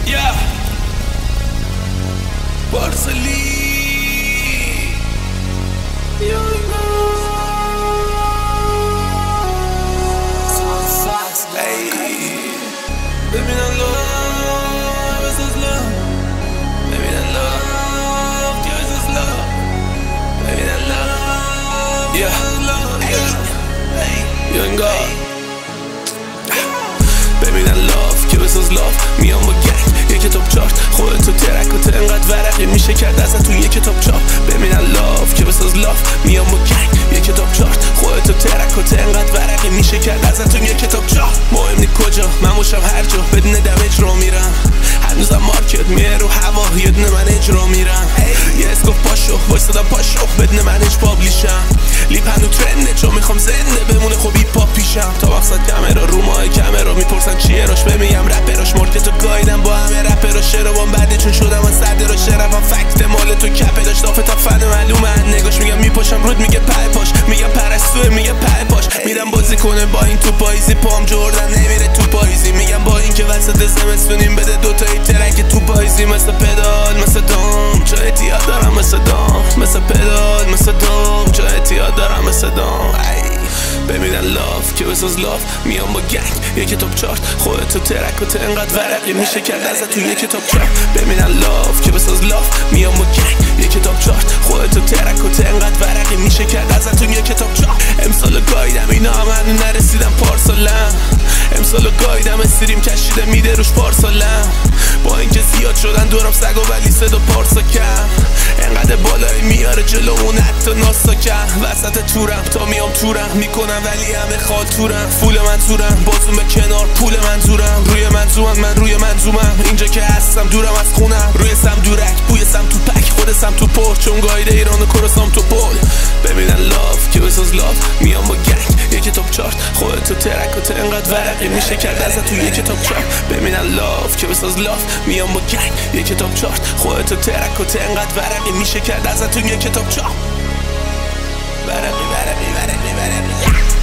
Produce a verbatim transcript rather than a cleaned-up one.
Yeah. Barcelona. Hey, baby, that love, this is love. Baby, that love, this is love. Baby, that love, yeah, love, yeah. Hey, young God. Baby, that love, که بساز لاف میام با گنگ یه کتاب چارت خودتو ترکات انقدر ورقی میشه کرد ازتون یه کتاب چاپ. ببینن لاف که بساز لاف میام با گنگ یه کتاب چارت خودتو ترکات انقدر ورقی میشه کرد ازتون یه کتاب چاپ. مهم نی کجا من باشم هر جا بدون دم اجرا میرم. هنوزم مارکت میه رو هوا یه دونه من اجرا میرم. یه اسکوف پاشو وایسادم پاشو بدون من اج پابلیشم. لیپ هنو ترنده چون میخوام زنده بمونه خب هیپ هاپ پیشم. تا مقصد کامرا رو ماه کامرا میپرسن چیه راش بمیگم رپراش مارکتو گایدم با همه رپراش شروام بعد چون شدم من صدر و شرفم فکت مال تو کپه داشت دافه تا فن معلومه نگاش میگم میپاشم رود میگه پای پاش میگم پرستوه میگه پای پاش میرم بازی کنه با این تو پاییزی پام جردن نمیره تو پاییزی میگم با این که وسط زمستونیم بده دوتایی ترک تو پاییزی مثل پدال مثل دام چه احتیاط دارم مثل دام مثل پدال مثل دام چه احتیاط دارم مثل دام. ببینن لاف که بساز لاف میام با گنگ یه کتاب چارت خودتو ترکات انقدر ورقی میشه کرد ازتون یه کتاب چارت. ببینن لاف که بساز لاف میام با گنگ یه کتاب چارت خودتو ترکات انقدر ورقی میشه کرد ازتون یه کتاب چارت. امسالو گایدم اینا هم هنو نرسیدم پارسالم. امسالو گایدم استریم کشیده میده روش پارسالم. با اینکه زیاد شدن دورم سگ و ولی صدا پارسا کم انقدر بالایی میاره جلومون حتی ناسا کم. وسط تورم تا میام تورم میکنم ولی همه خاطورم. فول منظورم بازون به کنار پول منظورم. روی منظومم من روی منظومم اینجا که هستم دورم از خونم. روی سم دورک بوی سم تو پک خود سم تو پر چون گایده ایران و کرسام تو پل. ببینن لاف که بساز لاف میام با گنگ یه کتاب چارت خودتو ترکات انقدر ورقی میشه کرد ازتون یه کتاب چارت. ببینن لاف که بساز لاف میام با گنگ یه کتاب چارت خودتو ترکات انقدر ورقی میشه کرد ازتون یه کتاب چارت. ورقی ورقی ورقی ورقی